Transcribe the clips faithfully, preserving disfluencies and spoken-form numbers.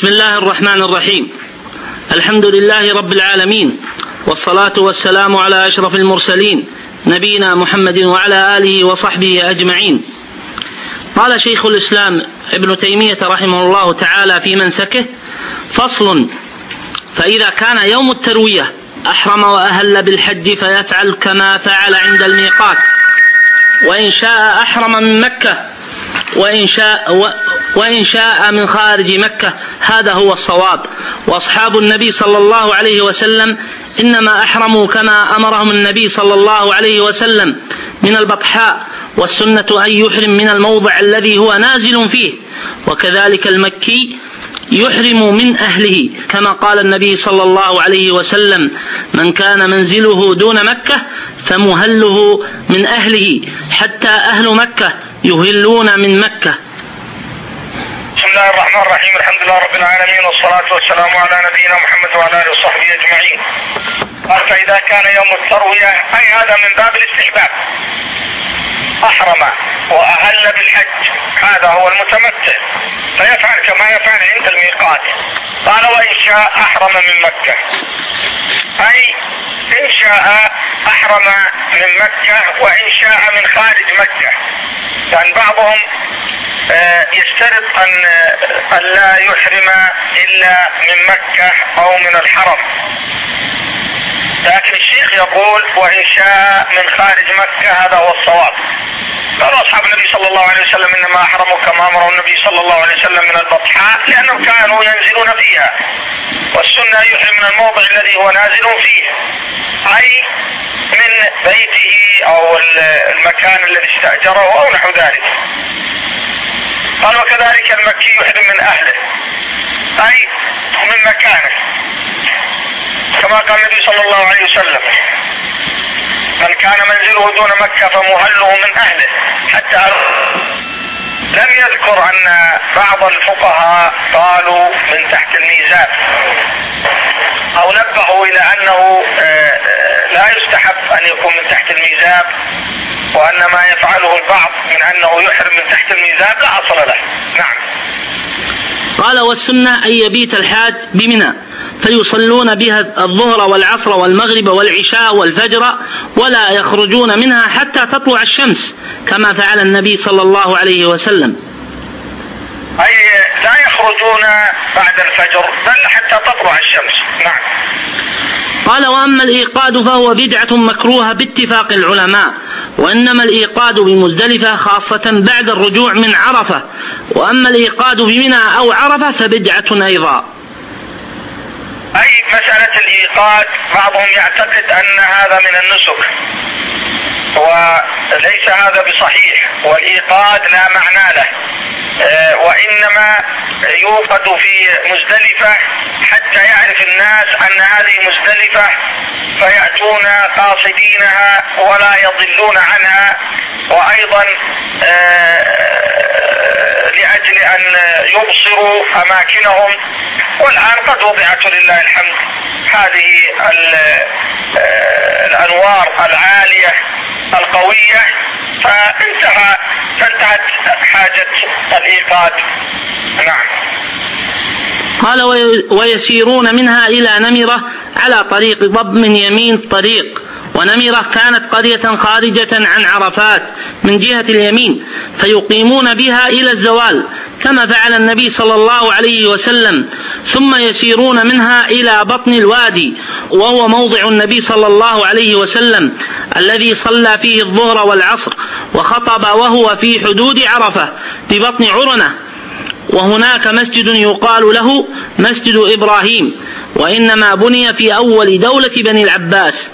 بسم الله الرحمن الرحيم. الحمد لله رب العالمين، والصلاة والسلام على أشرف المرسلين نبينا محمد وعلى آله وصحبه أجمعين. قال شيخ الإسلام ابن تيمية رحمه الله تعالى في منسكه: فصل: فإذا كان يوم التروية أحرم وأهل بالحج فيفعل كما فعل عند الميقات، وإن شاء أحرم من مكة وإن شاء, وإن شاء من خارج مكة. هذا هو الصواب. وأصحاب النبي صلى الله عليه وسلم إنما أحرموا كما أمرهم النبي صلى الله عليه وسلم من البطحاء، والسنة أن يحرم من الموضع الذي هو نازل فيه، وكذلك المكي يحرم من أهله، كما قال النبي صلى الله عليه وسلم: من كان منزله دون مكة فمهله من أهله، حتى أهل مكة يهلون من مكة. بسم الله الرحمن الرحيم. الحمد لله رب العالمين، والصلاة والسلام على نبينا محمد وعلى آله وصحبه أجمعين. قال: فإذا كان يوم التروية، أي هذا من باب الاستحباب، أحرم وأهل بالحج، هذا هو المتمتع، فيفعل كما يفعل عند الميقات. قال: وإن شاء أحرم من مكة، أي إن شاء أحرم من مكة وإن شاء من خارج مكة. يعني بعضهم يشترط أن لا يحرم إلا من مكة أو من الحرم، لكن الشيخ يقول: وإن شاء من خارج مكة، هذا هو الصواب. قال أصحاب النبي صلى الله عليه وسلم إنما أحرموا كما أمره النبي صلى الله عليه وسلم من البطحاء، لأنهم كانوا ينزلون فيها، والسنة يحرم من الموضع الذي هو نازل فيه، أي من بيته أو المكان الذي استأجره أو نحو ذلك. قال: وكذلك المكي يحرم من أهله، أي من مكانه، كما قال النبي صلى الله عليه وسلم: من كان منزله دون مكة فمهله من أهله. حتى لم يذكر أن بعض الفقهاء قالوا من تحت الميزاب، أو نبهوا إلى أنه لا يستحب أن يكون من تحت الميزاب، وأن ما يفعله البعض من أنه يحرم من تحت الميزاب لا أصل له. نعم. قال: والسنة أن يبيت الحاج بمنى فيصلون بها الظهر والعصر والمغرب والعشاء والفجر، ولا يخرجون منها حتى تطلع الشمس، كما فعل النبي صلى الله عليه وسلم. أي لا يخرجون بعد الفجر، بل حتى تطلع الشمس. نعم. قال: وأما الإيقاد فهو بدعة مكروهة باتفاق العلماء، وإنما الإيقاد بمزدلفة خاصة بعد الرجوع من عرفة، وأما الإيقاد بمنى أو عرفة فبدعة أيضا. أي مسألة الإيقاد بعضهم يعتقد أن هذا من النسك، وليس هذا بصحيح، والإيقاد لا معنى له، وإنما يوقد في مزدلفة حتى يعرف الناس أن هذه مزدلفة، فيأتون قاصدينها ولا يضلون عنها، وأيضا لأجل أن يبصروا أماكنهم. والآن قد وضعت لله الحمد هذه الأنوار العالية القوية، فانتهى فانتهت حاجة الإيقاد. نعم. قال: ويسيرون منها إلى نمرة على طريق ضب من يمين طريق، ونمرة كانت قرية خارجة عن عرفات من جهة اليمين، فيقيمون بها إلى الزوال كما فعل النبي صلى الله عليه وسلم، ثم يسيرون منها إلى بطن الوادي، وهو موضع النبي صلى الله عليه وسلم الذي صلى فيه الظهر والعصر وخطب، وهو في حدود عرفة ببطن عرنة، وهناك مسجد يقال له مسجد إبراهيم، وإنما بني في أول دولة بني العباس.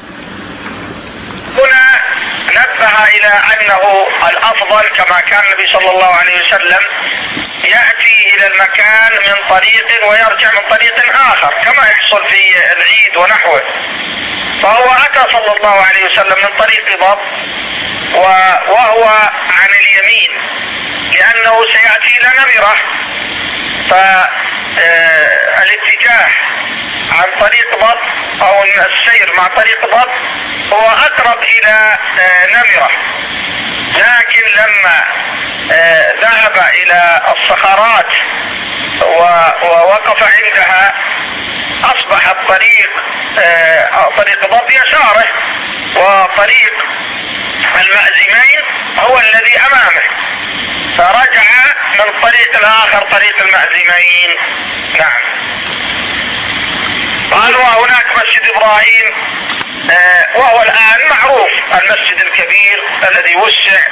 هنا نبه إلى أنه الأفضل كما كان النبي صلى الله عليه وسلم يأتي إلى المكان من طريق ويرجع من طريق آخر، كما يحصل في العيد ونحوه. فهو أتى صلى الله عليه وسلم من طريق ضب وهو عن اليمين، لأنه سيأتي إلى نمرة، فالاتجاه عن طريق ضب أو السير مع طريق ضب هو أقرب إلى نمرة، لكن لما ذهب إلى الصخرات ووقف عندها أصبح الطريق طريق ضرب يساره وطريق المأزمين هو الذي أمامه، فرجع من طريق الآخر طريق المأزمين. نعم. قال وهناك مسجد إبراهيم وهو الآن معروف المسجد الكبير الذي وسع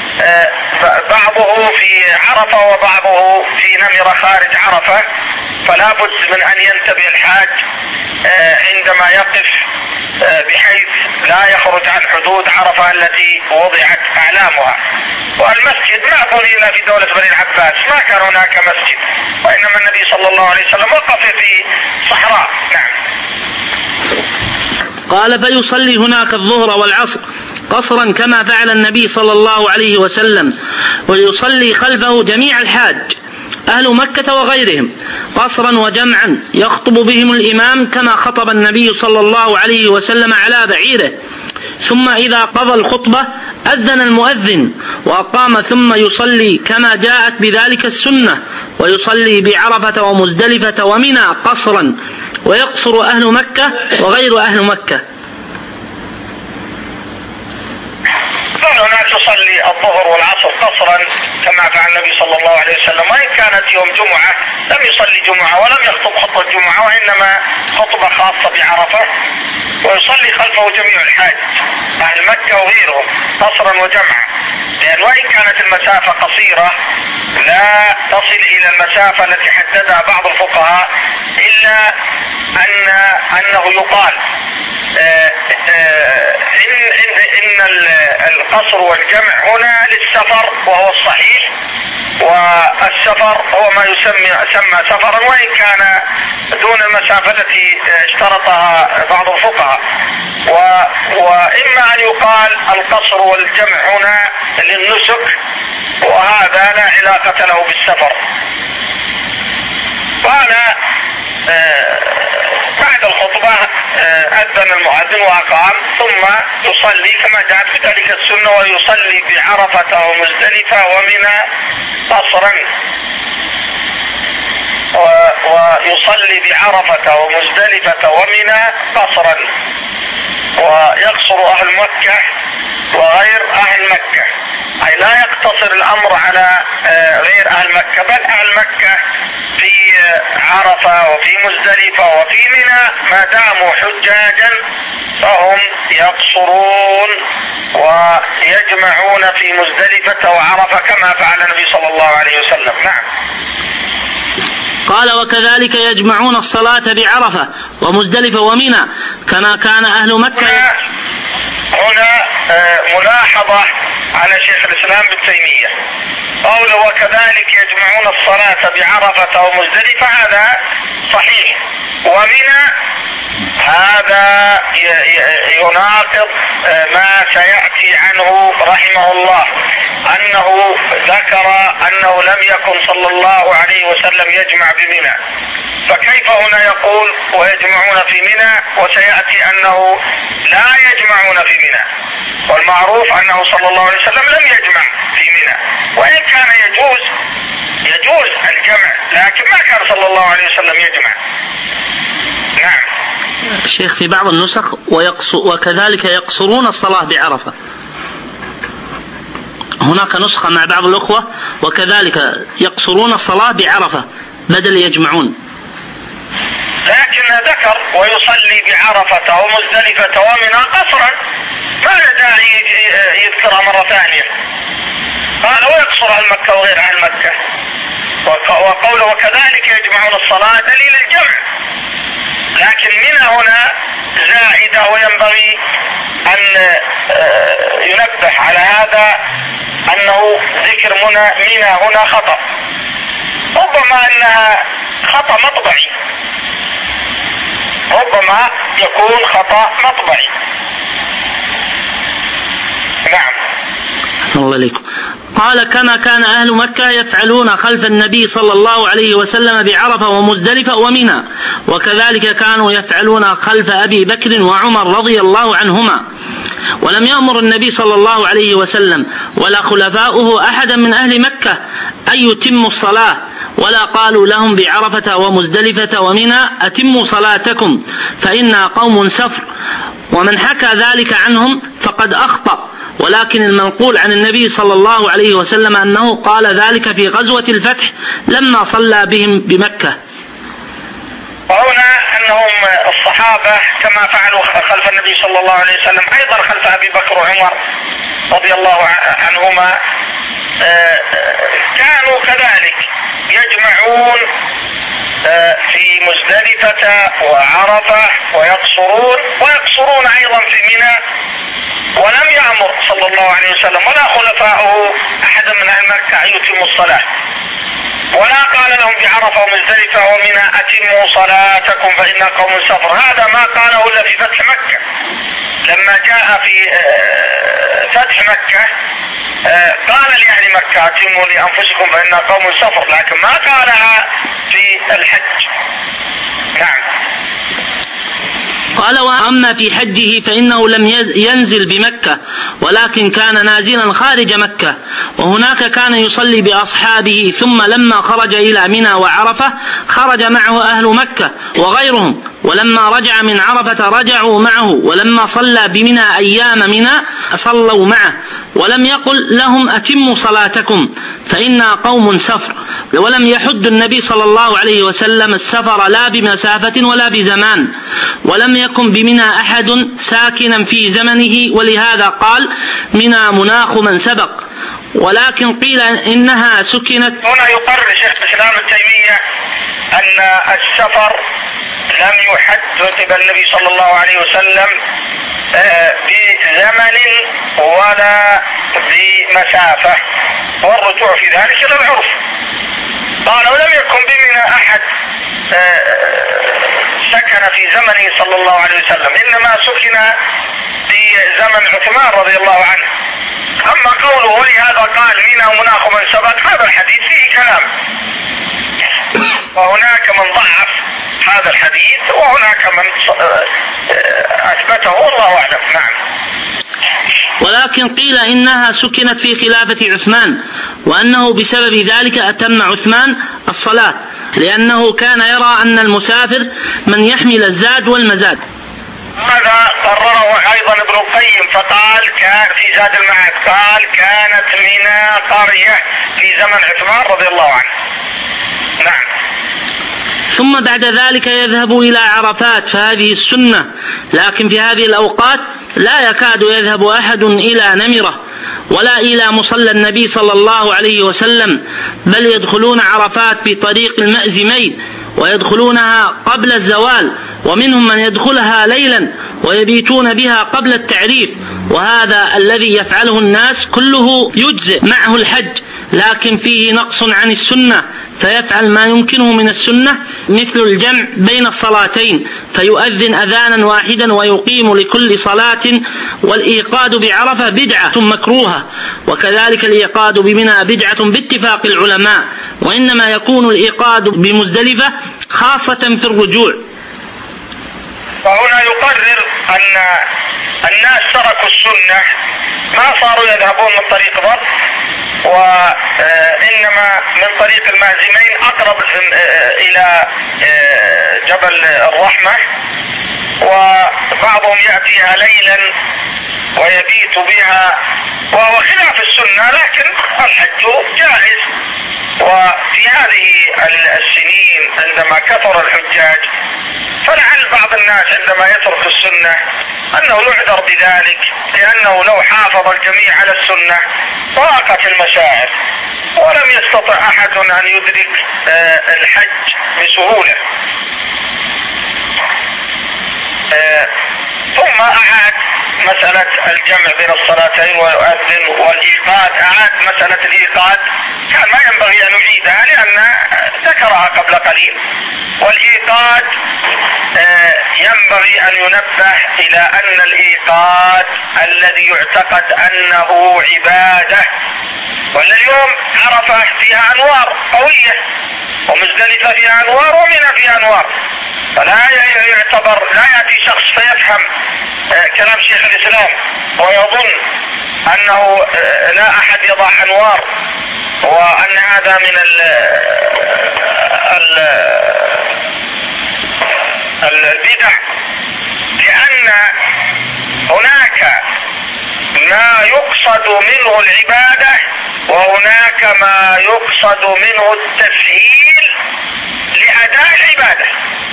بعضه في عرفة وبعضه في نمرة خارج عرفة، فلا بد من أن ينتبه الحاج عندما يقف بحيث لا يخرج عن حدود عرفة التي وضعت أعلامها. والمسجد ما بني إلا في دولة بني العباس، ما كان هناك مسجد، وإنما النبي صلى الله عليه وسلم وقف في صحراء. نعم. قال فيصلي هناك الظهر والعصر قصرا كما فعل النبي صلى الله عليه وسلم، ويصلي خلفه جميع الحاج أهل مكة وغيرهم قصرا وجمعا، يخطب بهم الإمام كما خطب النبي صلى الله عليه وسلم على بعيره، ثم إذا قضى الخطبة أذن المؤذن وأقام، ثم يصلي كما جاءت بذلك السنة، ويصلي بعرفة ومزدلفة ومنى قصرا، ويقصر أهل مكة وغير أهل مكة. هناك تصلي الظهر والعصر قصرا كما فعل النبي صلى الله عليه وسلم، وإن كانت يوم جمعة لم يصلي جمعة ولم يخطب خطبة جمعة، وإنما خطبة خاصة بعرفة، ويصلي خلفه جميع الحاج أهل مكة وغيرهم قصرا وجمعا، لأن وإن كانت المسافة قصيرة لا تصل إلى المسافة التي حددها بعض الفقهاء، إلا أن أنه يقال آآ آآ إن, إن, إن القصر والجمع هنا للسفر وهو الصحيح، والسفر هو ما يسمى سمى سفرا وإن كان دون المسافة التي اشترطها بعض الفقهاء، وإما أن يقال القصر والجمع هنا للنسك، وهذا لا علاقة له بالسفر. قال بعد الخطبة أذن المؤذن وأقام، ثم يصلي كما جاءت بذلك السنة، ويصلي بعرفة ومزدلفة ومنى قصرا، ويصلي بعرفة ومزدلفة ومنى قصرا، ويقصر أهل مكة وغير أهل مكة، أي لا يقتصر الأمر على غير أهل مكة، بل أهل مكة في عرفة وفي مزدلفة وفي منى ما داموا حجاجا فهم يقصرون ويجمعون في مزدلفة وعرفة كما فعل النبي صلى الله عليه وسلم. نعم. قال وكذلك يجمعون الصلاة بعرفة ومزدلفة ومنى كما كان أهل مكة. هنا, هنا ملاحظة على شيخ الإسلام ابن تيمية، قوله وكذلك يجمعون الصلاة بعرفة ومزدلفة، هذا صحيح، ومنى هذا يناقض ما سيأتي عنه رحمه الله، أنه ذكر أنه لم يكن صلى الله عليه وسلم يجمع بمنى، فكيف هنا يقول ويجمعون في منى وسيأتي أنه لا يجمعون في منى؟ والمعروف أنه صلى الله عليه وسلم لم يجمع في منى، وإن كان يجوز يجوز الجمع، لكن ما كان صلى الله عليه وسلم يجمع. نعم. الشيخ في بعض النسخ ويقص وكذلك يقصرون الصلاة بعرفة، هناك نسخة مع بعض الأخوة وكذلك يقصرون الصلاة بعرفة بدل يجمعون، لكن ذكر ويصلي بعرفة ومزدلفة ومنى قصرا، ما له داعي يذكرها مرة ثانية. قال ويقصر أهل مكة وغير أهل مكة، وقوله وكذلك يجمعون الصلاة دليل الجمع، لكن منى هنا زائدة، وينبغي أن ينبه على هذا أنه ذكر منى منى هنا خطأ، ربما أنها خطأ مطبعي، ربما يكون خطأ مطبعي. نعم. الله عليكم. قال كما كان أهل مكة يفعلون خلف النبي صلى الله عليه وسلم بعرفة ومزدلفة ومنى، وكذلك كانوا يفعلون خلف أبي بكر وعمر رضي الله عنهما. ولم يأمر النبي صلى الله عليه وسلم ولا خلفاؤه أحدا من أهل مكة أن يتموا الصلاة، ولا قالوا لهم بعرفة ومزدلفة ومنى أتموا صلاتكم فإنا قوم سفر. ومن حكى ذلك عنهم فقد أخطأ، ولكن المنقول عن النبي صلى الله عليه وسلم أنه قال ذلك في غزوة الفتح لما صلى بهم بمكة. وهنا أنهم الصحابة كما فعلوا خلف النبي صلى الله عليه وسلم أيضا خلف أبي بكر وعمر رضي الله عنهما كانوا كذلك يجمعون في مزدلفة وعرفة ويقصرون ويقصرون أيضا في منى. ولم يأمر صلى الله عليه وسلم ولا خلفاؤه أحدا من أهل مكة أن يتموا الصلاة، ولا قال لهم بعرفة ومزدلفة ومنى أتموا صلاتكم فإن قوم سفر. هذا ما قاله إلا في فتح مكة، لما جاء في فتح مكة قال لأهل مكة أتموا لأنفسكم فإن قوم سفر، لكن ما قالها في الحج. نعم. قال وأما في حجه فإنه لم ينزل بمكة، ولكن كان نازلا خارج مكة، وهناك كان يصلي بأصحابه، ثم لما خرج إلى منى وعرفة خرج معه أهل مكة وغيرهم، ولما رجع من عرفة رجعوا معه، ولما صلى بمنى أيام منى صلوا معه، ولم يقل لهم أتموا صلاتكم فإنا قوم سفر. ولم يحد النبي صلى الله عليه وسلم السفر لا بمسافة ولا بزمان، ولم يكن بمنى أحد ساكنا في زمنه، ولهذا قال منى مناخ من سبق. ولكن قيل إنها سكنت. هنا يقرر شيخ الإسلام ابن تيمية أن السفر لم يحد قبل النبي صلى الله عليه وسلم بزمن ولا بمسافة، والرجوع في ذلك إلى العرف. قال ولم يكن بمنى أحد سكن في زمنه صلى الله عليه وسلم، إنما سكن في زمن عثمان رضي الله عنه. أما قوله ولهذا قال منى مناخ من سبق، هذا الحديث فيه كلام، وهناك من ضعف هذا الحديث وهناك من أثبته والله أعلم. نعم. ولكن قيل إنها سكنت في خلافة عثمان، وأنه بسبب ذلك أتم عثمان الصلاة، لأنه كان يرى أن المسافر من يحمل الزاد والمزاد. هذا قرره أيضا ابن القيم فقال كان في زاد المعاد، قال كانت منى قرية في زمن عثمان رضي الله عنه. نعم. ثم بعد ذلك يذهب إلى عرفات، فهذه السنة، لكن في هذه الأوقات لا يكاد يذهب أحد إلى نمرة ولا إلى مصلى النبي صلى الله عليه وسلم، بل يدخلون عرفات بطريق المأزمين ويدخلونها قبل الزوال، ومنهم من يدخلها ليلا ويبيتون بها قبل التعريف، وهذا الذي يفعله الناس كله يجزئ معه الحج، لكن فيه نقص عن السنة، فيفعل ما يمكنه من السنة مثل الجمع بين الصلاتين، فيؤذن أذانا واحدا ويقيم لكل صلاة. والإيقاد بعرفة بدعة مكروهة، وكذلك الإيقاد بمنى بدعة باتفاق العلماء، وإنما يكون الإيقاد بمزدلفة خاصة في الرجوع. وهنا يقرر أن الناس تركوا السنة، ما صاروا يذهبون من طريق ضرب، وإنما من طريق المازمين أقرب إلى جبل الرحمة، وبعضهم يأتيها ليلا ويبيت بها، وهو خلاف السنة، لكن الحج جائز. وفي هذه السنين عندما كثر الحجاج فلعل بعض الناس عندما يترك السنة أنه يعذر بذلك، لأنه لو حافظ الجميع على السنة ضاقت المشاعر ولم يستطع أحد أن يدرك الحج بسهولة. ثم أعاد مسألة الجمع بين الصلاتين ويؤذن والإيقاد، أعاد مسألة الإيقاد، كان ما ينبغي أن نعيدها لأن ذكرها قبل قليل. والإيقاد ينبغي أن ينبه إلى أن الإيقاد الذي يعتقد أنه عبادة، وأن اليوم عرفة فيها أنوار قوية، ومزدلفة فيها أنوار، ومنى فيها أنوار، فلا يعتبر، لا يأتي شخص فيفهم كلام شيخ الإسلام ويظن أنه لا أحد يضع أنوار وأن هذا من ال البدع، لأن هناك ما يقصد منه العبادة وهناك ما يقصد منه التسهيل لأداء العبادة،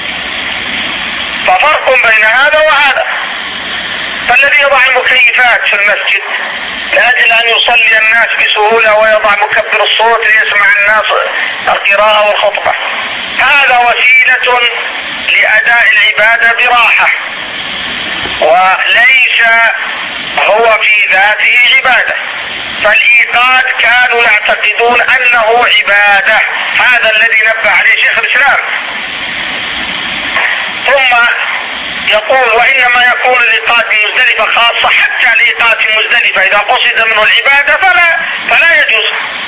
ففرق بين هذا وهذا. فالذي يضع المكيفات في المسجد لأجل أن يصلي الناس بسهولة ويضع مكبر الصوت ليسمع الناس القراءة والخطبة، هذا وسيلة لأداء العبادة براحة، وليس هو في ذاته عبادة. فالإيقاد كانوا يعتقدون أنه عبادة، هذا الذي نبه عليه شيخ الإسلام. ثم يقول وإنما يكون الإيقاد بمزدلفة خاصة، حتى الإيقاد في مزدلفة إذا قصد منه العبادة فلا فلا يجوز،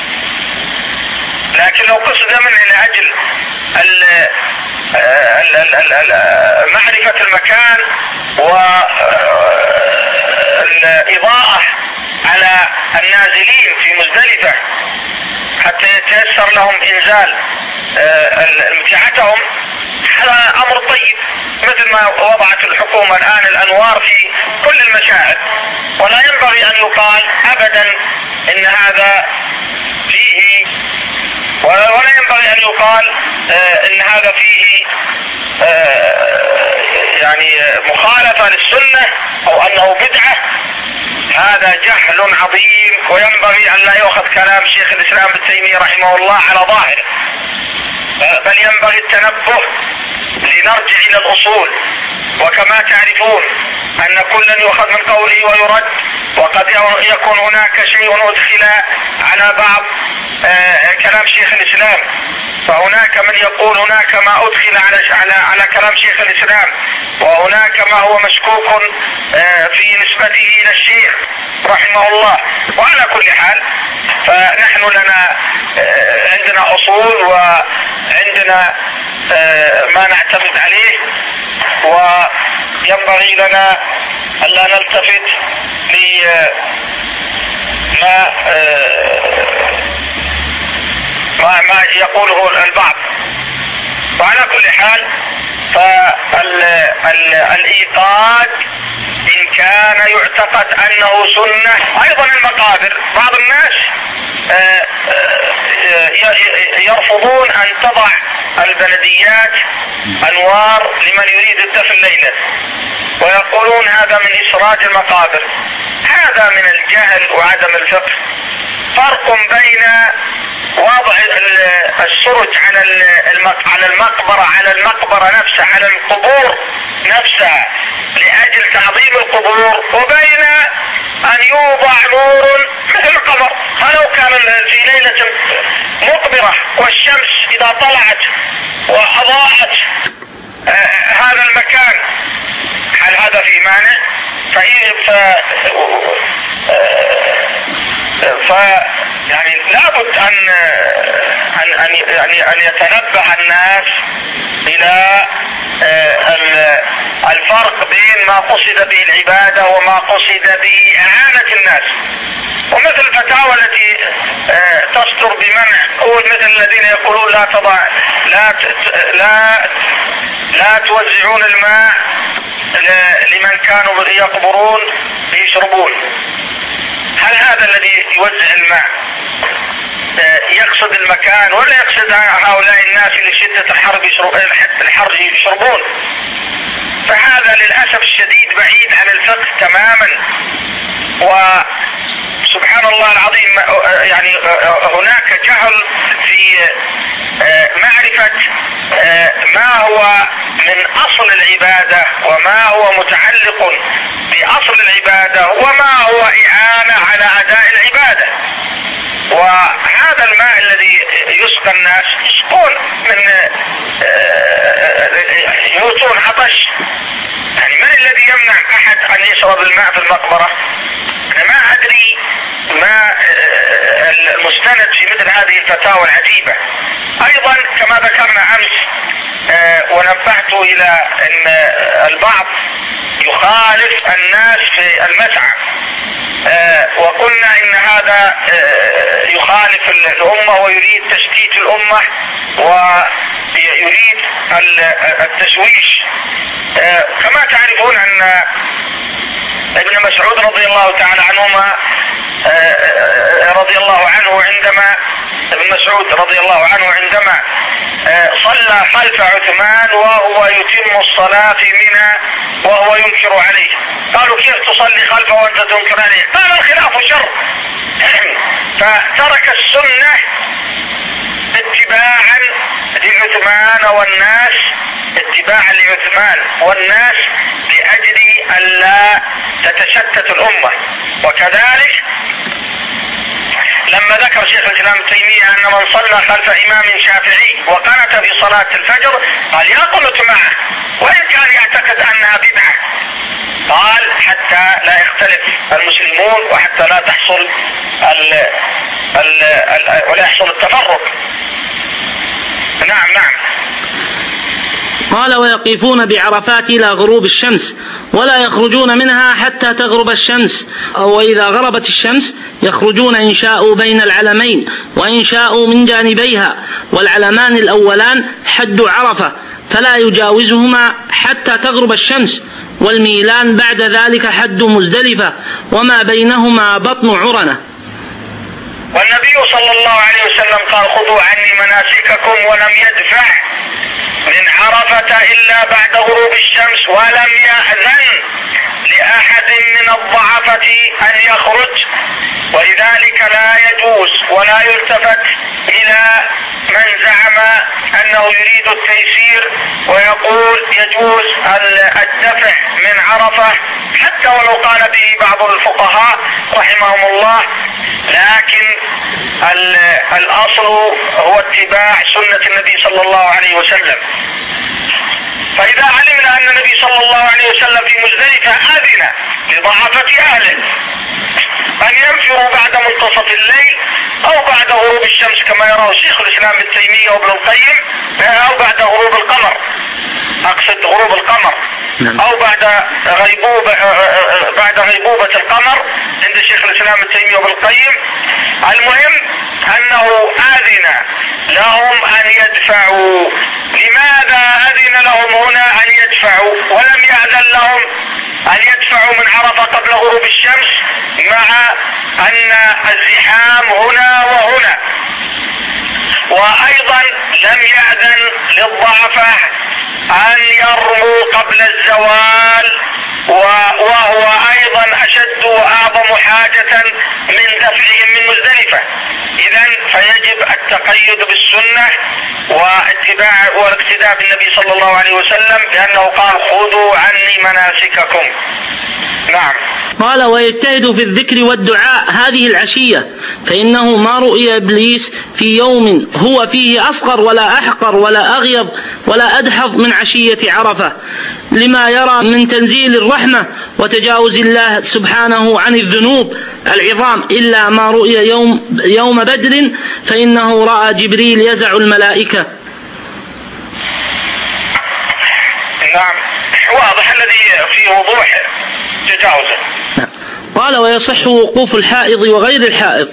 لكن لو قصد منه لأجل معرفة المكان والإضاءة على النازلين في مزدلفة حتى يتيسر لهم إنزال امتعتهم، هذا أمر طيب، مثل ما وضعت الحكومة الآن الأنوار في كل المشاعر، ولا ينبغي أن يقال أبدا إن هذا فيه، ولا ينبغي أن يقال إن هذا فيه يعني مخالفة للسنة أو أنه بدعة. هذا جهل عظيم، وينبغي أن لا يؤخذ كلام شيخ الإسلام ابن تيمية رحمه الله على ظاهره، بل ينبغي التنبه لنرجع إلى الأصول. وكما تعرفون أن كلا يؤخذ من قوله ويرد، وقد يكون هناك شيء أدخل على بعض كلام شيخ الإسلام، فهناك من يقول هناك ما أدخل على على على كلام شيخ الإسلام، وهناك ما هو مشكوك في نسبته إلى الشيخ رحمه الله. وعلى كل حال فنحن لنا عندنا أصول وعندنا ما نعتمد عليه، وينبغي لنا ألا نلتفت لما ما ما يقوله البعض. وعلى كل حال فالإيقاد إن كان يعتقد أنه سنة. أيضا المقابر، بعض الناس يرفضون أن تضع البلديات أنوار لمن يريد الدفن ليلا، ويقولون هذا من إسراج المقابر. هذا من الجهل وعدم الفقه. فرق بين وضع السرج على على المقبرة على المقبرة نفسها، على القبور نفسها لأجل تعظيم القبور، وبين أن يوضع نور مثل القمر. فلو كان في ليلة مقبرة والشمس إذا طلعت وأضاءت هذا المكان، هل هذا في مانع؟ فإيه ف... ف يعني لابد أن أن أن أن يتنبه الناس إلى الفرق بين ما قصد به العبادة وما قصد به إعانة الناس. ومثل الفتاوى التي تصدر بمنع، قول مثل الذين يقولون لا تضع لا لا لا توزعون الماء لمن كانوا يقبرون يشربون. هل هذا الذي يوزع الماء يقصد المكان ولا يقصد هؤلاء الناس لشدة الحر الحر يشربون؟ فهذا للأسف الشديد بعيد عن الفقه تماما. وسبحان الله العظيم يعني هناك جهل في معرفة ما هو من أصل العبادة وما هو متعلق بأصل العبادة وما هو إعانة على أداء العبادة. وهذا الماء الذي يسقى الناس يسقون من يموتون عطش، يعني من الذي يمنع أحد أن يشرب الماء في المقبرة؟ أنا ما أدري ما المستند في مثل هذه الفتاوى العجيبة. أيضا كما ذكرنا أمس ونبهت أشرت إلى أن البعض يخالف الناس في المسعى، وقلنا إن هذا يخالف الأمة ويريد تشتيت الأمة ويريد التشويش. كما تعرفون أن ابن مسعود رضي الله تعالى عنهما رضي الله عنه عندما ابن مسعود رضي الله عنه عندما صلى خلف عثمان وهو يتم الصلاة في منى وهو ينكر عليه، قالوا كيف تصلي خلفه وانت تنكر عليه؟ قال الخلاف شر. فترك السنة اتباعا لعثمان والناس، اتباعا لعثمان والناس لأجل ألا تتشتت الأمة. وكذلك لما ذكر شيخ الإسلام ابن تيمية أن من صلى خلف إمام شافعي وقنت في صلاة الفجر قال يقنت معه وإن كان يعتقد أنها بدعة، قال حتى لا يختلف المسلمون وحتى لا تحصل ال ال ال ولا يحصل التفرق. نعم نعم. قال ويقفون بعرفات إلى غروب الشمس ولا يخرجون منها حتى تغرب الشمس، وإذا غربت الشمس يخرجون إن شاءوا بين العلمين وإن شاءوا من جانبيها، والعلمان الأولان حد عرفة فلا يجاوزهما حتى تغرب الشمس، والميلان بعد ذلك حد مزدلفة وما بينهما بطن عرنة. والنبي صلى الله عليه وسلم قال خذوا عني مناسككم ولم يدفع من عرفة إلا بعد غروب الشمس، ولم يأذن لأحد من الضعفة أن يخرج، ولذلك لا يجوز ولا يلتفت إلى من زعم أنه يريد التيسير ويقول يجوز الدفع من عرفة حتى ولو قال به بعض الفقهاء رحمهم الله، لكن الأصل هو اتباع سنة النبي صلى الله عليه وسلم. فإذا علمنا أن النبي صلى الله عليه وسلم في مزدلفة أذن لضعفة أهله أن ينفروا بعد منتصف الليل أو بعد غروب الشمس كما يراه شيخ الإسلام ابن تيمية وابن القيم، أو بعد غروب القمر، أقصد غروب القمر، أو بعد غيبوبة بعد غيبوبة القمر عند شيخ الإسلام ابن تيمية وابن القيم. المهم أنه أذن لهم أن يدفعوا. لماذا أذن لهم هنا أن يدفعوا ولم يأذن لهم أن يدفعوا من عرفة قبل غروب الشمس، مع أن الزحام هنا وهنا؟ وأيضا لم يأذن للضعفة أن يرموا قبل الزوال، وهو أيضا أشد وأعظم حاجة من دفعهم من مزدلفة. إذن فيجب التقيد بالسنة واتباع والاقتداء بالنبي صلى الله عليه وسلم، لأنه قال خذوا عني مناسككم. نعم. قال ويجتهد في الذكر والدعاء هذه العشية، فإنه ما رؤي إبليس في يوم هو فيه أصغر ولا أحقر ولا أغيض ولا أدحض من عشية عرفة، لما يرى من تنزيل الرحمة وتجاوز الله سبحانه عن الذنوب العظام، إلا ما رؤي يوم, يوم بدر فإنه رأى جبريل يزع الملائكة. نعم واضح الذي فيه وضوح تجاوزه. قال ويصح وقوف الحائض وغير الحائض.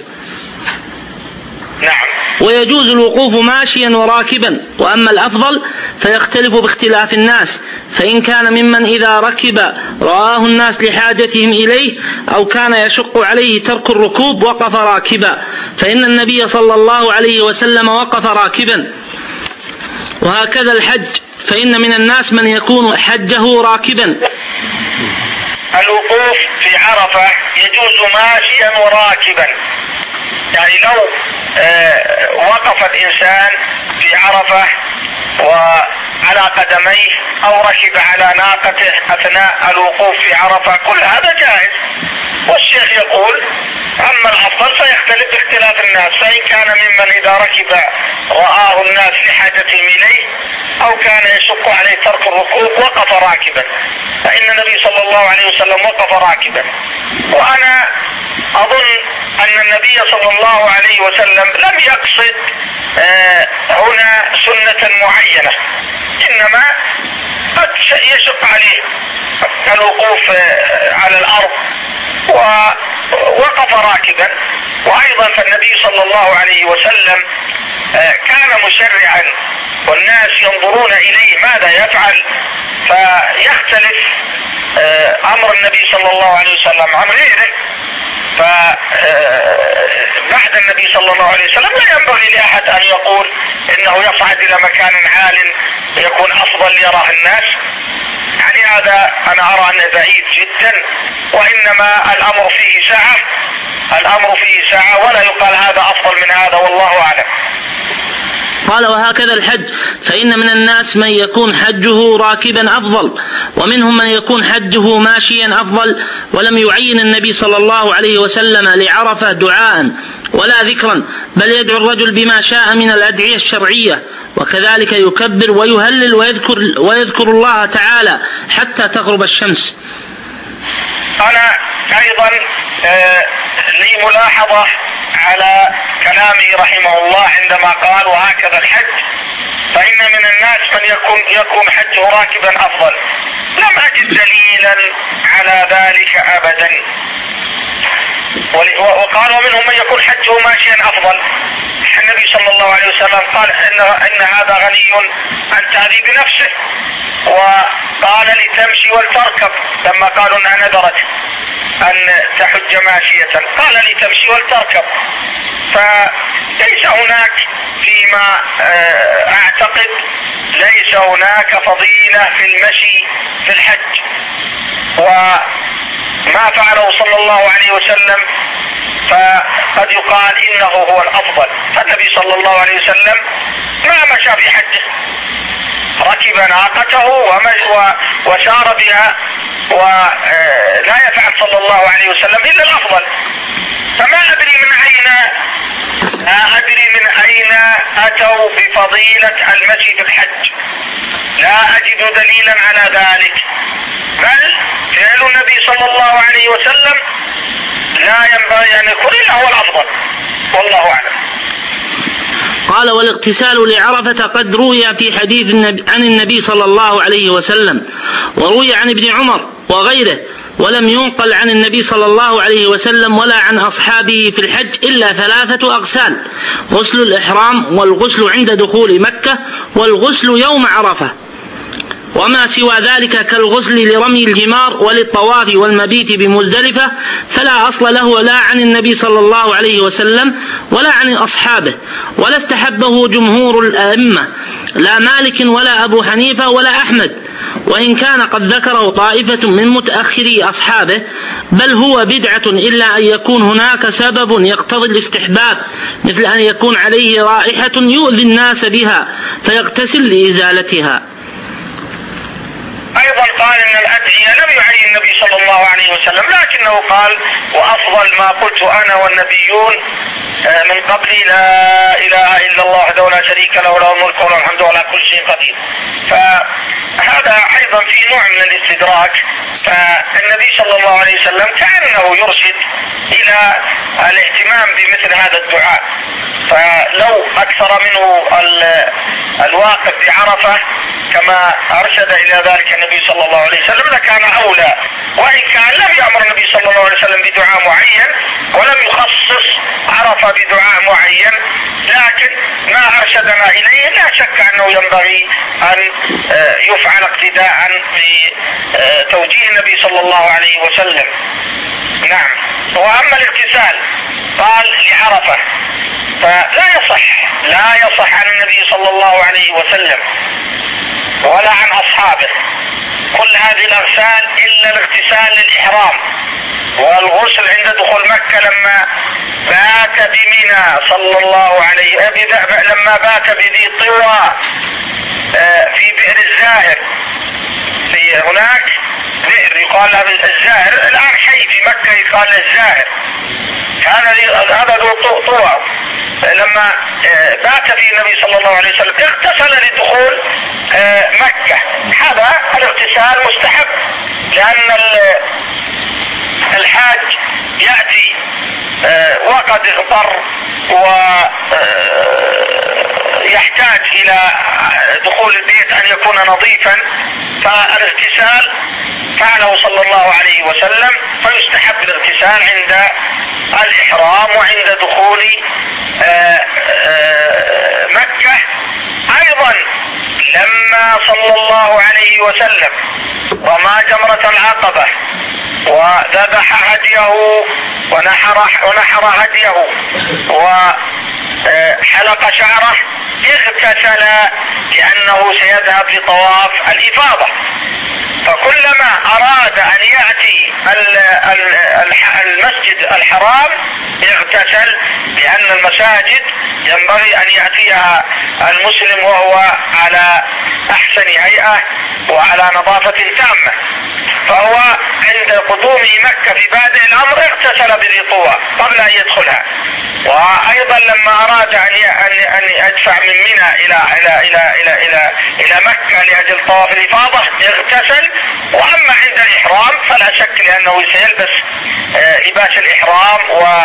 نعم. ويجوز الوقوف ماشيا وراكبا، وأما الأفضل فيختلف باختلاف الناس، فإن كان ممن إذا ركب رآه الناس لحاجتهم إليه أو كان يشق عليه ترك الركوب وقف راكبا، فإن النبي صلى الله عليه وسلم وقف راكبا. وهكذا الحج، فإن من الناس من يكون حجه راكبا. الوقوف في عرفة يجوز ماشيا وراكبا، يعني لو آه وقف الإنسان في عرفة وعلى قدميه أو ركب على ناقته أثناء الوقوف في عرفة، كل هذا جائز. والشيخ يقول أما الأفضل فيختلف باختلاف الناس، فإن كان ممن إذا ركب رآه الناس لحاجتهم إليه أو كان يشق عليه ترك الركوب وقف راكبا، فإن النبي صلى الله عليه وسلم وقف راكبا. وأنا أظن أن النبي صلى الله عليه وسلم لم يقصد آه هنا سنة معينة، إنما يشق عليه الوقوف على الأرض ووقف راكبا. وأيضا فالنبي صلى الله عليه وسلم كان مشرعا والناس ينظرون إليه ماذا يفعل، فيختلف أمر النبي صلى الله عليه وسلم عن غيره. فبعد النبي صلى الله عليه وسلم لا ينبغي لأحد أن يقول إنه يصعد إلى مكان عال يكون أفضل ليراه الناس، يعني هذا أنا أرى أنه بعيد جدا، وإنما الأمر فيه سعة، الأمر فيه سعة ولا يقال هذا أفضل من هذا، والله أعلم. قال: وهكذا الحج، فإن من الناس من يكون حجه راكبا أفضل، ومنهم من يكون حجه ماشيا أفضل. ولم يعين النبي صلى الله عليه وسلم لعرفة دعاء ولا ذكرا، بل يدعو الرجل بما شاء من الأدعية الشرعية، وكذلك يكبر ويهلل ويذكر, ويذكر الله تعالى حتى تغرب الشمس. أنا أيضا آه لي ملاحظة على كلامه رحمه الله عندما قال: وهكذا الحج، فإن من الناس من يكون, يكون حجه راكبا أفضل. لم أجد دليلا على ذلك أبدا. وقال: ومنهم من يكون حجه ماشيا أفضل. النبي صلى الله عليه وسلم قال إن, إن هذا غني عن تعذيب نفسه، وقال: لتمشي ولتركب، لما قالوا أنها نذرت أن تحج ماشية قال: لتمشي ولتركب. فليس هناك فيما أعتقد ليس هناك فضيلة في المشي في الحج، وما فعله صلى الله عليه وسلم فقد يقال إنه هو الأفضل. فالنبي صلى الله عليه وسلم ما مشى في حجه، ركب ناقته وسار بها، ولا يفعل صلى الله عليه وسلم إلا الأفضل. فما أدري من أين لا أدري من أين أتوا بفضيلة المشي في الحج، لا أجد دليلا على ذلك، بل فعل النبي صلى الله عليه وسلم لا ينبغي أن يكون إلا هو الأفضل، والله أعلم. قال: والاغتسال لعرفة قد روي في حديث عن النبي صلى الله عليه وسلم، وروي عن ابن عمر وغيره، ولم ينقل عن النبي صلى الله عليه وسلم ولا عن أصحابه في الحج إلا ثلاثة أغسال: غسل الإحرام، والغسل عند دخول مكة، والغسل يوم عرفة. وما سوى ذلك كالغسل لرمي الجمار وللطواف والمبيت بمزدلفة فلا أصل له لا عن النبي صلى الله عليه وسلم ولا عن أصحابه، ولا استحبه جمهور الأئمة، لا مالك ولا أبو حنيفة ولا أحمد، وإن كان قد ذكره طائفة من متأخري أصحابه، بل هو بدعة إلا أن يكون هناك سبب يقتضي الاستحباب، مثل أن يكون عليه رائحة يؤذي الناس بها فيغتسل لإزالتها. أيضا قال إن الأدعية لم يعين النبي صلى الله عليه وسلم، لكنه قال: وأفضل ما قلت أنا والنبيون من قبلي لا إله إلا الله وحده لا شريك له، له الملك وله الحمد وعلى كل شيء قدير. فهذا أيضا في نوع من الاستدراك. فالنبي صلى الله عليه وسلم كأنه يرشد إلى الاهتمام بمثل هذا الدعاء، فلو أكثر منه الواقف بعرفة كما أرشد إلى ذلك النبي صلى الله عليه وسلم لكان أولى، وإن كان لم يأمر النبي صلى الله عليه وسلم بدعاء معين ولم يخصص عرفة بدعاء معين، لكن ما أرشدنا إليه لا شك أنه ينبغي أن يفعل اقتداء بتوجيه النبي صلى الله عليه وسلم. نعم. وأما الاغتسال قال لعرفة فلا يصح لا يصح عن النبي صلى الله عليه وسلم ولا عن أصحابه كل هذه الأغسال إلا الاغتسال للإحرام والغسل عند دخول مكة لما بات بمنى صلى الله عليه لما بات بذي طوى في بئر الزاهر. في هناك بئر يقال له الزاهر، الآن حي في مكة يقال الزاهر، كان هذا ذو طوى. لما بات فيه النبي صلى الله عليه وسلم اغتسل لدخول مكة. هذا الاغتسال مستحب، لأن الحاج يأتي وقد اغتر ويحتاج إلى دخول البيت أن يكون نظيفا، فالاغتسال فعله صلى الله عليه وسلم، فيستحب الاغتسال عند الإحرام وعند دخول آآ آآ مكة. أيضا لما صلى الله عليه وسلم رمى جمرة العقبة وذبح هديه ونحر, ونحر هديه وحلق شعره اغتسل لأنه سيذهب لطواف الإفاضة. فكلما أراد أن يأتي المسجد الحرام اغتسل، لأن المساجد ينبغي أن يأتيها المسلم وهو على أحسن هيئة وعلى نظافة تامة. فهو عند قدومه مكة في بادئ الأمر اغتسل بذي طوى قبل أن يدخلها. وأيضا لما أراد أن أن يدفع من منى إلى إلى إلى إلى إلى إلى مكة لأجل طواف الإفاضة اغتسل. وأما عند الإحرام فلا شك لأنه سيلبس لباس الإحرام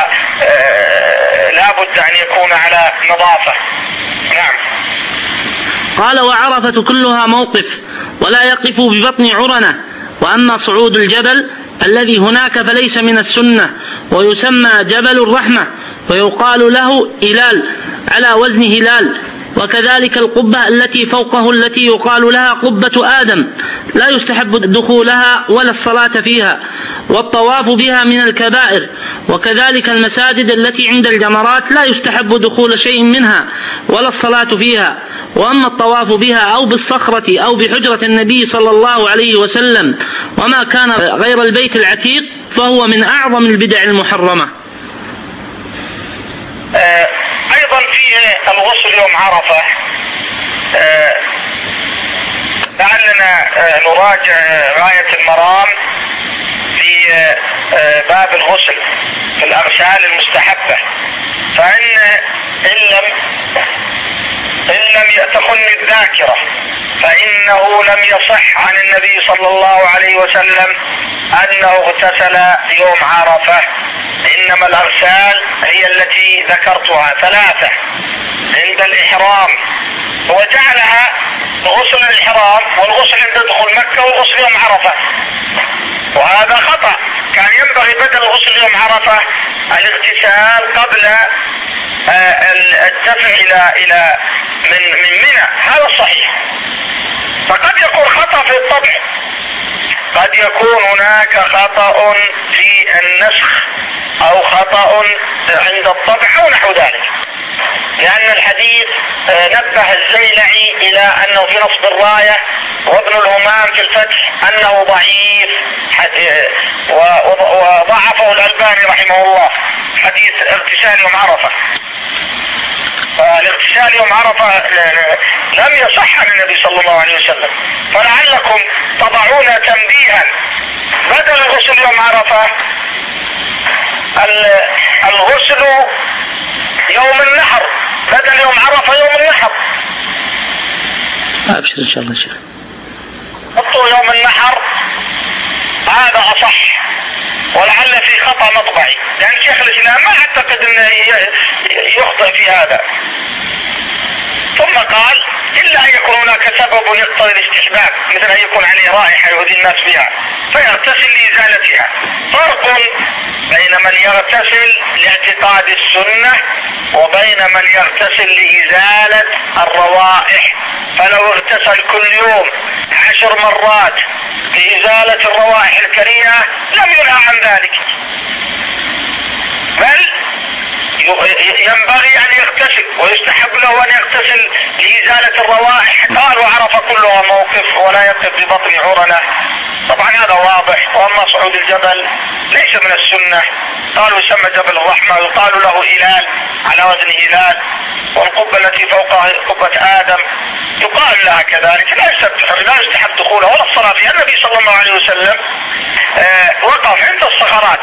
ولا بد أن يكون على نظافة. نعم. قال: وعرفة كلها موقف ولا يقف ببطن عرنة، وأما صعود الجبل الذي هناك فليس من السنة، ويسمى جبل الرحمة، ويقال له إلال على وزن هلال. وكذلك القبة التي فوقه التي يقال لها قبة آدم لا يستحب دخولها ولا الصلاة فيها، والطواف بها من الكبائر. وكذلك المساجد التي عند الجمرات لا يستحب دخول شيء منها ولا الصلاة فيها. وأما الطواف بها أو بالصخرة أو بحجرة النبي صلى الله عليه وسلم وما كان غير البيت العتيق فهو من أعظم البدع المحرمة. آه أيضا فيه الغسل يوم عرفة. آه لعلنا آه نراجع غاية المرام في آه باب الغسل في الأغسال المستحبة. فإن إن لم إن لم تخن الذاكرة فإنه لم يصح عن النبي صلى الله عليه وسلم أنه اغتسل يوم عرفة. إنما الأغسال هي التي ذكرتها ثلاثة عند الإحرام، وجعلها غسل الإحرام والغسل عند دخول مكة والغسل يوم عرفة، وهذا خطأ. كان ينبغي بدل غسل يوم عرفة الاغتسال قبل الدفع إلى إلى من من منى. هذا الصحيح. فقد يكون خطأ في الطبع، قد يكون هناك خطأ في النسخ أو خطأ عند الطبع أو نحو ذلك، لأن الحديث نبه الزيلعي إلى أنه في نصب الراية وابن الهمام في الفتح أنه ضعيف وضعفه الألباني رحمه الله حديث اغتسال يوم عرفة. فالاغتسال يوم عرفة لم يصح عن النبي صلى الله عليه وسلم. فلعلكم تضعون تنبيها بدل الغسل يوم عرفة الغسل يوم النحر، بدل يوم عرفة يوم النحر. أبشر إن شاء الله شيخ. حطوا يوم النحر، هذا أصح، ولعل في خطأ مطبعي، لأن شيخ الإسلام ما أعتقد أنه يخطئ في هذا. ثم قال: إلا أن يكون هناك سبب يقتضي الاستحباب، مثل أن يكون عليه رائحة يؤذي الناس بها فيغتسل لإزالتها. فرق بين من يغتسل لاعتقاد السنة وبين من يغتسل لإزالة الروائح. فلو اغتسل كل يوم عشر مرات لإزالة الروائح الكريهة لم ينهى عن ذلك، بل ينبغي أن يغتسل ويستحب له أن يغتسل لإزالة الروائح. قال: وعرف كلها موقف ولا يقف ببطن عرنة. طبعا هذا واضح. وأما صعود الجبل ليس من السنة. قالوا يسمى جبل الرحمة، يقال له إلال على وزن هلال. والقبة التي فوقها قبة آدم يقال لها كذلك. لا يستحب دخولها ولا الصلاة فيها. النبي صلى الله عليه وسلم وقف عند الصخرات.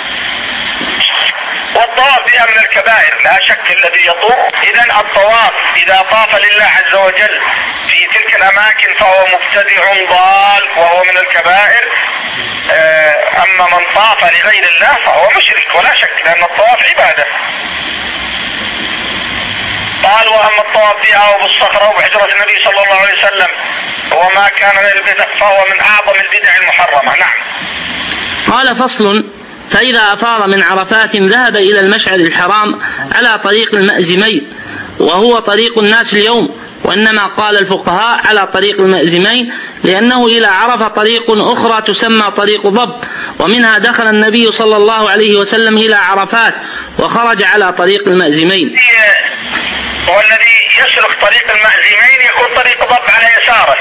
والطواف بها من الكبائر لا شك الذي يطوف. إذن الطواف إذا طاف لله عز وجل في تلك الأماكن فهو مبتدع ضال وهو من الكبائر. أما من طاف لغير الله فهو مشرك ولا شك، لأن الطواف عبادة. قال وأما الطواف بها أو بالصخرة وبحجرة النبي صلى الله عليه وسلم وما كان من البدع فهو من أعظم البدع المحرمة. نعم. قال فصل: فإذا أفاض من عرفات ذهب إلى المشعر الحرام على طريق المأزمين وهو طريق الناس اليوم، وإنما قال الفقهاء على طريق المأزمين لأنه إلى عرفة طريق أخرى تسمى طريق ضب، ومنها دخل النبي صلى الله عليه وسلم إلى عرفات وخرج على طريق المأزمين. والذي يسلك طريق المأزمين يكون طريق ضب على يساره.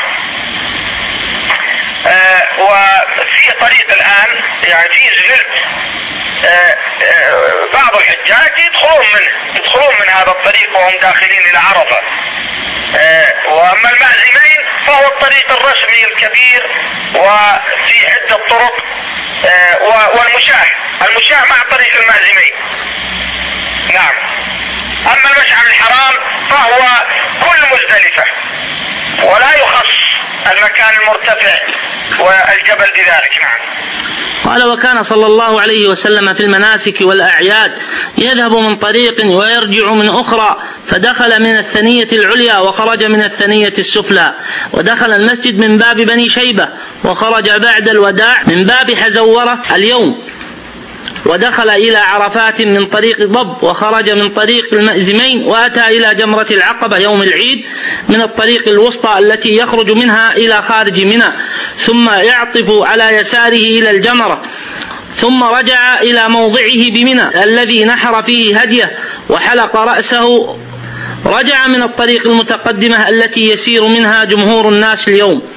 آه وفي طريق الآن يعني في زلت آه آه بعض الحجاج يدخلون منه يدخلون من هذا الطريق وهم داخلين إلى عرفة. آه وأما المأزمين فهو الطريق الرسمي الكبير وفي عدة طرق. آه والمشاة المشاة مع طريق المأزمين. نعم. أما المشعر الحرام فهو كل مزدلفة ولا يخص المكان المرتفع والجبل بذلك. نعم. قال: وكان صلى الله عليه وسلم في المناسك والأعياد يذهب من طريق ويرجع من أخرى، فدخل من الثنية العليا وخرج من الثنية السفلى، ودخل المسجد من باب بني شيبة وخرج بعد الوداع من باب حزورة اليوم، ودخل إلى عرفات من طريق ضب وخرج من طريق المأزمين، وأتى إلى جمرة العقبة يوم العيد من الطريق الوسطى التي يخرج منها إلى خارج منى، ثم يعطف على يساره إلى الجمرة، ثم رجع إلى موضعه بمنى الذي نحر فيه هديه وحلق رأسه. رجع من الطريق المتقدمة التي يسير منها جمهور الناس اليوم.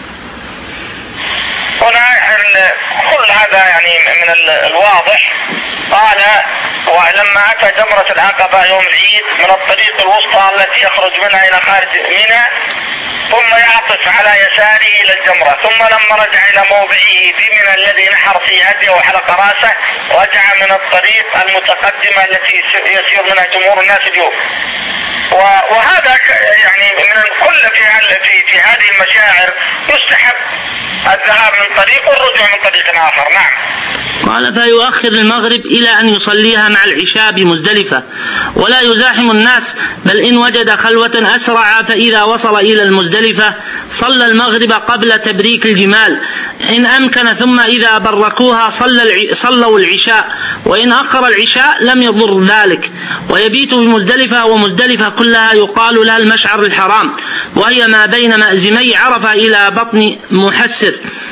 هنا كل هذا يعني من الواضح. قال: ولما أتى جمرة العقبة يوم العيد من الطريق الوسطى التي يخرج منها إلى خارج منى، ثم يعطف على يساره إلى الجمرة، ثم لما رجع إلى موضعه بمنى الذي نحر فيه هديه وحلق رأسه رجع من الطريق المتقدمة التي يسير منها جمهور الناس اليوم. وهذا يعني من كل في في في هذه المشاعر يستحب الذهاب من طريق والرجوع من طريق آخر. نعم. قال: فيؤخر المغرب إلى أن يصليها مع العشاء بمزدلفة ولا يزاحم الناس، بل إن وجد خلوة أسرع، فإذا وصل إلى المزدلفة صلى المغرب قبل تبريك الجمال إن أمكن، ثم إذا بركوها صلى صلوا العشاء، وإن أخر العشاء لم يضر ذلك، ويبيت بمزدلفة، ومزدلفة كلها يقال لها المشعر الحرام، وهي ما بين مأزمي عرفة إلى بطن محسر.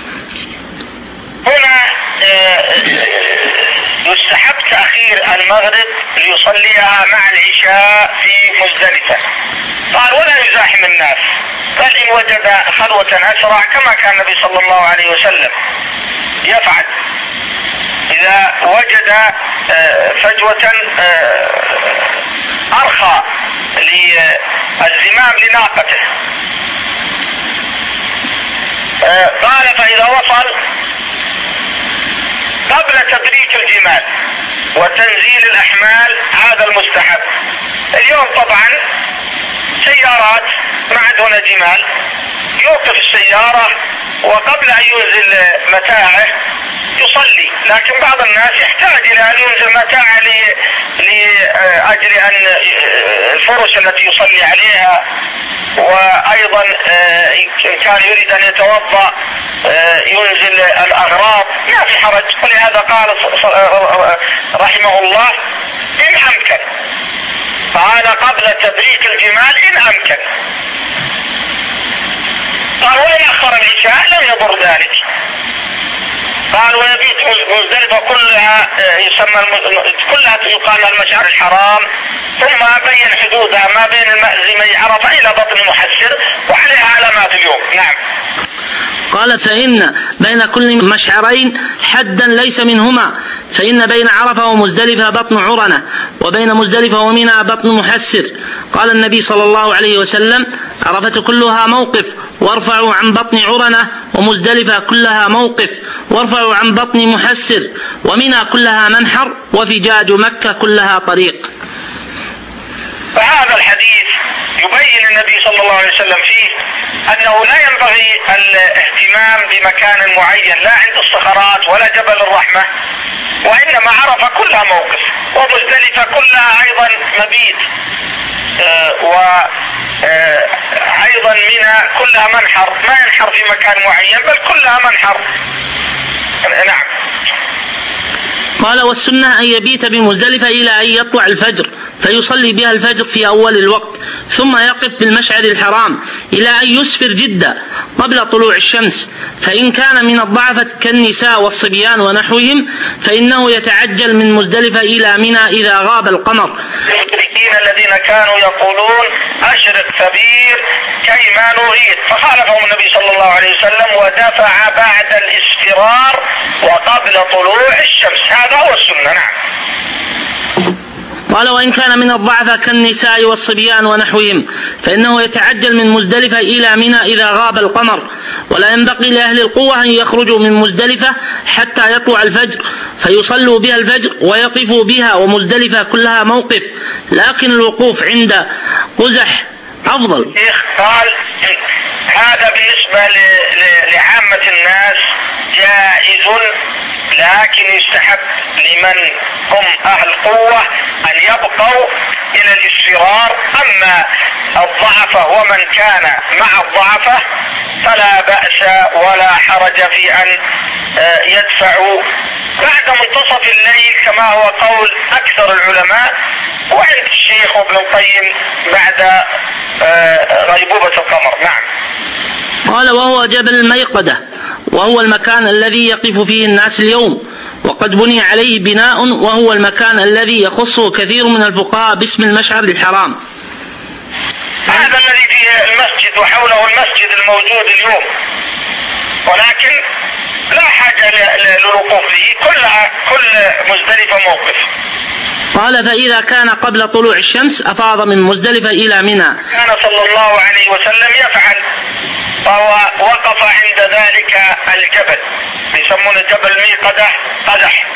هنا يستحب تأخير المغرب ليصليها مع العشاء في مزدلفة. قال: ولا يزاحم الناس، بل إن وجد خلوة أسرع كما كان النبي صلى الله عليه وسلم يفعل إذا وجد فجوة أرخى للزمام لناقته. قال: فإذا وصل قبل تبريك الجمال وتنزيل الأحمال هذا المستحب. اليوم طبعا سيارات ما عاد هنا جمال، يوقف السيارة وقبل أن ينزل متاعه يصلي، لكن بعض الناس يحتاج إلى أن ينزل متاعه لأجل أن الفرش التي يصلي عليها، وأيضا إن كان يريد أن يتوضأ ينزل الأغراض، ما في حرج. ولهذا قال رحمه الله: إن أمكن. قال: قبل تبريك الجمال إن أمكن. قال: وإن أخر العشاء لم يضر ذلك. قال: ويبيت مزدلفة كلها يسمى كلها يقال لها المشعر الحرام، ثم بين حدودها ما بين المأزمي عرفة إلى بطن محسر، وعليها علامات اليوم. نعم. قال: فإن بين كل مشعرين حدا ليس منهما، فإن بين عرفة ومزدلفة بطن عرنة، وبين مزدلفة ومنى بطن محسر. قال النبي صلى الله عليه وسلم: عرفة كلها موقف، وارفعوا عن بطن عرنة، ومزدلفة كلها موقف، وارفعوا عن بطن محسر، ومنى كلها منحر، وفجاج مكة كلها طريق. فهذا الحديث يبين النبي صلى الله عليه وسلم فيه أنه لا ينبغي الاهتمام بمكان معين لا عند الصخرات ولا جبل الرحمة، وإنما عرفة كلها موقف، ومزدلفة كلها أيضا مبيت، آه وأيضا آه منى كلها منحر، ما ينحر في مكان معين بل كلها منحر. نعم. قال والسنة أن يبيت بمزدلفة إلى أن يطلع الفجر فيصلي بها الفجر في أول الوقت، ثم يقف بالمشعر الحرام إلى أن يسفر جدا قبل طلوع الشمس، فإن كان من الضعفة كالنساء والصبيان ونحوهم فإنه يتعجل من مزدلفة إلى منى إذا غاب القمر. المشركين الذين كانوا يقولون أشرق ثبير كي ما نغيث، فخالفهم النبي صلى الله عليه وسلم ودفع بعد الاسفرار وقبل طلوع الشمس، هذا هو السنة. نعم. قال وإن كان من الضعفة كالنساء والصبيان ونحوهم فإنه يتعجل من مزدلفة إلى منى إذا غاب القمر، ولا ينبغي لأهل القوة أن يخرجوا من مزدلفة حتى يطلع الفجر فيصلوا بها الفجر ويقفوا بها، ومزدلفة كلها موقف، لكن الوقوف عند قزح أفضل. قال هذا بالنسبة لعامة الناس جائز، لكن يستحب لمن هم أهل قوة أن يبقوا إلى الاسفرار، أما الضعفة ومن كان مع الضعفة فلا بأس ولا حرج في أن يدفعوا بعد منتصف الليل كما هو قول أكثر العلماء، وعند الشيخ ابن القيم بعد غيبوبة القمر. نعم. قال وهو جبل الميقدة، وهو المكان الذي يقف فيه الناس اليوم، وقد بني عليه بناء، وهو المكان الذي يخصه كثير من الفقهاء باسم المشعر الحرام. هذا الذي فيه المسجد وحوله المسجد الموجود اليوم، ولكن لا حاجة للوقوف فيه، كلها كل مزدلفة موقف. قال فإذا كان قبل طلوع الشمس أفاض من مزدلفة إلى منى. كان صلى الله عليه وسلم يفعل، فهو وقف عند ذلك الجبل، يسمون الجبل ميقدة قدح،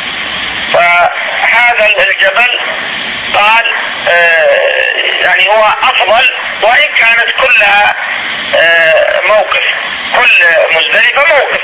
فهذا الجبل قال آه يعني هو أفضل، وإن كانت كلها آه موقف، كل مزدلفة موقف،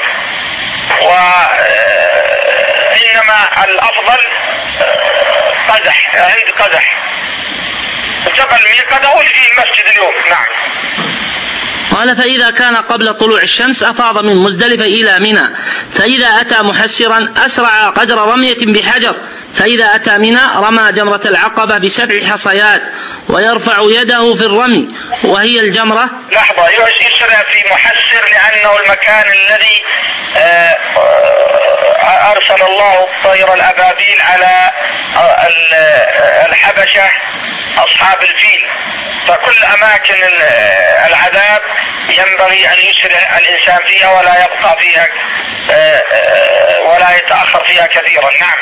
وإنما الأفضل قدح، عند قدح جبل ميقدة هو اللي فيه المسجد اليوم. نعم. قال فإذا كان قبل طلوع الشمس أفاض من مزدلفة إلى منى، فإذا أتى محسرا أسرع قدر رمية بحجر، فإذا أتى منى رمى جمرة العقبة بسبع حصيات ويرفع يده في الرمي وهي الجمرة. لحظة، يسرع في محسر لأنه المكان الذي أرسل الله طير الأبابيل على الحبشة أصحاب الفيل، فكل أماكن العذاب ينبغي أن يسرع الإنسان فيها ولا يبقى فيها ولا يتأخر فيها كثيرا. نعم.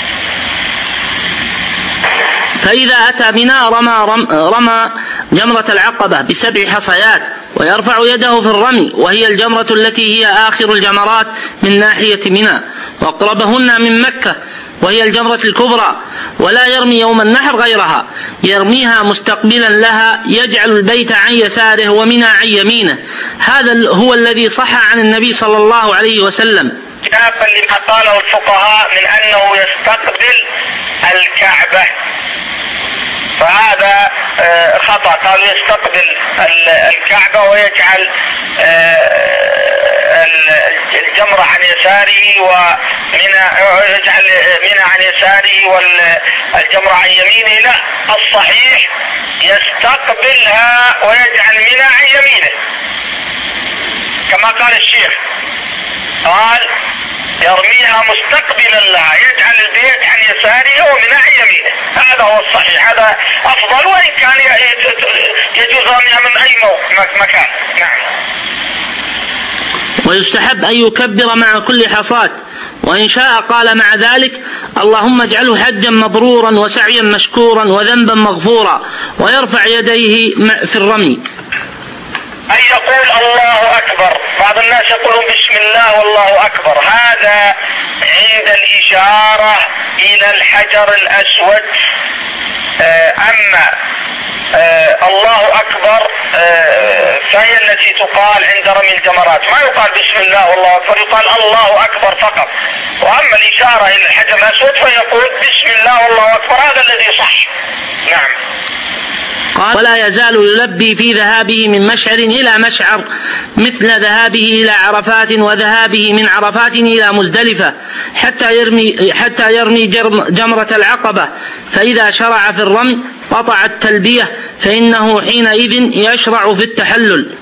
فإذا أتى منى رمى, رم رمى جمرة العقبة بسبع حصيات ويرفع يده في الرمي وهي الجمرة التي هي آخر الجمرات من ناحية منى وأقربهن من مكة، وهي الجمرة الكبرى، ولا يرمي يوم النحر غيرها، يرميها مستقبلا لها، يجعل البيت عن يساره ومنى عن يمينه. هذا هو الذي صح عن النبي صلى الله عليه وسلم. خلافا لما قاله الفقهاء من أنه يستقبل الكعبة، فهذا خطأ، قالوا يستقبل الكعبة ويجعل الجمرة عن يساره ومنى يجعل منى عن يساره والجمرة عن يمينه. لا، الصحيح يستقبلها ويجعل منى عن يمينه كما قال الشيخ، قال يرميها مستقبلا لها، يجعل البيت عن يساره ومنى عن يمينه، هذا هو الصحيح، هذا أفضل، وإن كان يجوز رميها من أي مكان. نعم. ويستحب أن يكبر مع كل حصاة، وإن شاء قال مع ذلك اللهم اجعله حجا مبرورا وسعيا مشكورا وذنبا مغفورا، ويرفع يديه في الرمي. أن يقول الله أكبر، بعض الناس يقولون بسم الله والله أكبر، هذا عند الإشارة إلى الحجر الأسود. أما الله أكبر فهي التي تقال عند رمي الجمرات، ما يقال بسم الله والله أكبر، يقال الله أكبر فقط. وأما الإشارة إلى الحجر الأسود فيقول بسم الله والله أكبر، هذا الذي صح. نعم. قال: ولا يزال يلبي في ذهابه من مشعر إلى مشعر مثل ذهابه إلى عرفات وذهابه من عرفات إلى مزدلفة حتى يرمي, حتى يرمي جمرة العقبة، فإذا شرع في الرمي قطع التلبية، فإنه حينئذ يشرع في التحلل.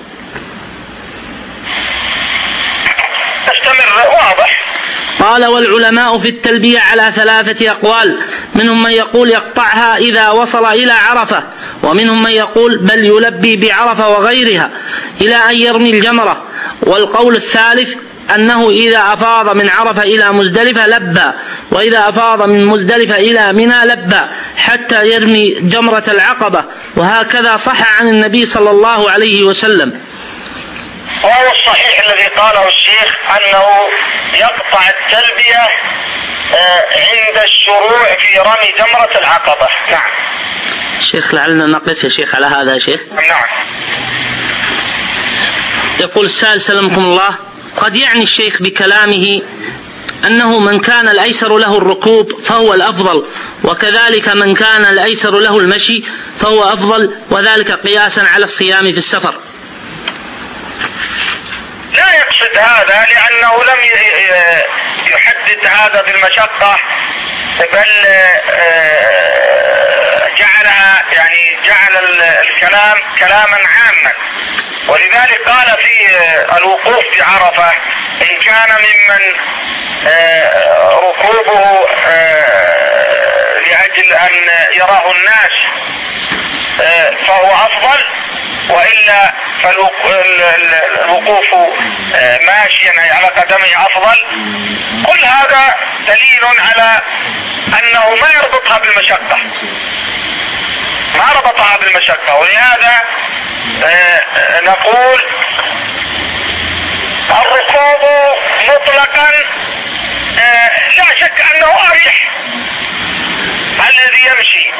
استمر. واضح. قال: والعلماء في التلبية على ثلاثة أقوال، منهم من يقول يقطعها إذا وصل إلى عرفة، ومنهم من يقول بل يلبي بعرفة وغيرها إلى أن يرمي الجمرة، والقول الثالث أنه إذا أفاض من عرفة إلى مزدلفة لبى، وإذا أفاض من مزدلفة إلى منى لبى حتى يرمي جمرة العقبة، وهكذا صح عن النبي صلى الله عليه وسلم. وهو الصحيح الذي قاله الشيخ أنه يقطع التلبية عند الشروع في رمي جمرة العقبة. نعم. شيخ لعلنا نقف يا شيخ على هذا يا شيخ. نعم. يقول السائل سلمكم الله: قد يعني الشيخ بكلامه أنه من كان الأيسر له الركوب فهو الأفضل، وكذلك من كان الأيسر له المشي فهو أفضل، وذلك قياسا على الصيام في السفر. لا يقصد هذا، لأنه لم يحدد هذا بالمشقة، بل جعلها يعني جعل الكلام كلاما عاما. ولذلك قال في الوقوف بعرفة: إن كان ممن ركوبه لأجل أن يراه الناس فهو أفضل، وإلا فالوقوف ماشيا على قدمه أفضل. كل هذا دليل على أنه ما يربطها بالمشقة، ما ربطها بالمشقة. ولهذا نقول الركوب مطلقا لا شك أنه أريح. الذي يمشي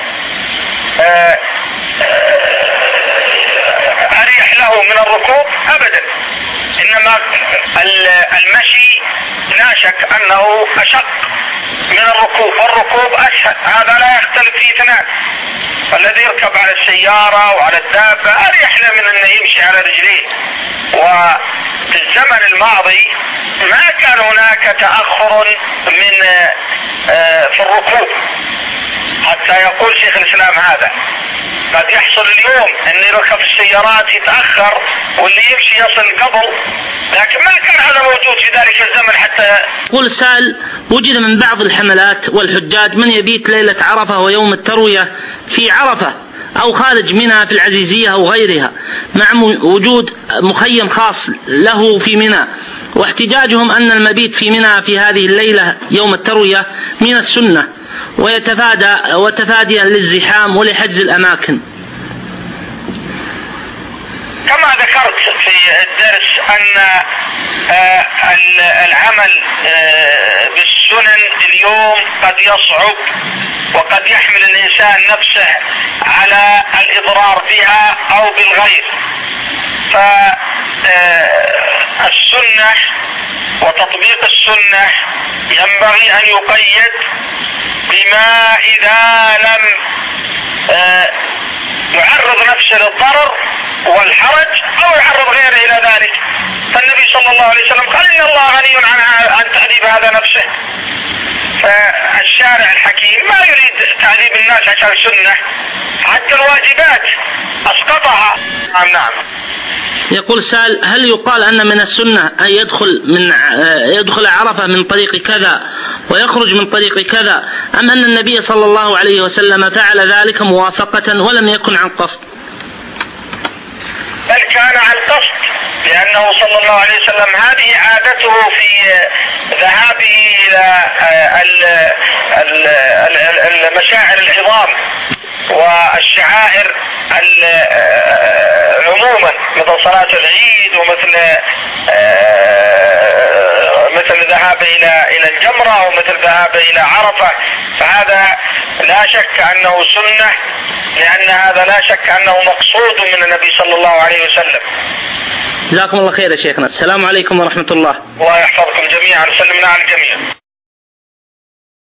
أريح له من الركوب أبدا، إنما المشي لا شك أنه أشق من الركوب، والركوب أسهل، هذا لا يختلف فيه اثنان. فالذي يركب على السيارة وعلى الدابة أريح له من أنه يمشي على رجليه. وفي الزمن الماضي ما كان هناك تأخر من في الركوب، حتى يقول شيخ الإسلام هذا قد يحصل اليوم أن يركب السيارات يتأخر واللي يمشي يصل قبل، لكن ما كان هذا موجود في ذلك الزمن. حتى يقول السائل: وجد من بعض الحملات والحجاج من يبيت ليلة عرفة ويوم التروية في عرفة أو خارج منها في العزيزية أو غيرها، مع وجود مخيم خاص له في منى، واحتجاجهم أن المبيت في منى في هذه الليلة يوم التروية من السنة، ويتفادى وتفاديا للزحام ولحجز الأماكن. كما ذكرت في الدرس أن العمل بالسنن اليوم قد يصعب، وقد يحمل الإنسان نفسه على الإضرار بها أو بالغير. فالسنة وتطبيق السنة ينبغي أن يقيد بما إذا لم يعرض نفسه للضرر والحرج أو يعرض غيره إلى ذلك. فالنبي صلى الله عليه وسلم قال: إن الله غني عن تعذيب هذا نفسه. فالشارع الحكيم ما يريد تعذيب الناس عشان السنة، حتى الواجبات أسقطها. نعم. يقول السائل: هل يقال أن من السنة أن يدخل من يدخل عرفة من طريق كذا ويخرج من طريق كذا، أم أن النبي صلى الله عليه وسلم فعل ذلك موافقة ولم يكن عن قصد؟ بل كان عن قصد، لأنه صلى الله عليه وسلم هذه عادته في ذهابه إلى المشاعر العظام والشعائر عموما، مثل صلاة العيد ومثل مثل الذهاب إلى إلى الجمرة ومثل الذهاب إلى عرفة، فهذا لا شك أنه سنة، لأن هذا لا شك أنه مقصود من النبي صلى الله عليه وسلم. جزاكم الله خير يا شيخنا. السلام عليكم ورحمة الله. الله يحفظكم جميعا، سلمنا على الجميع.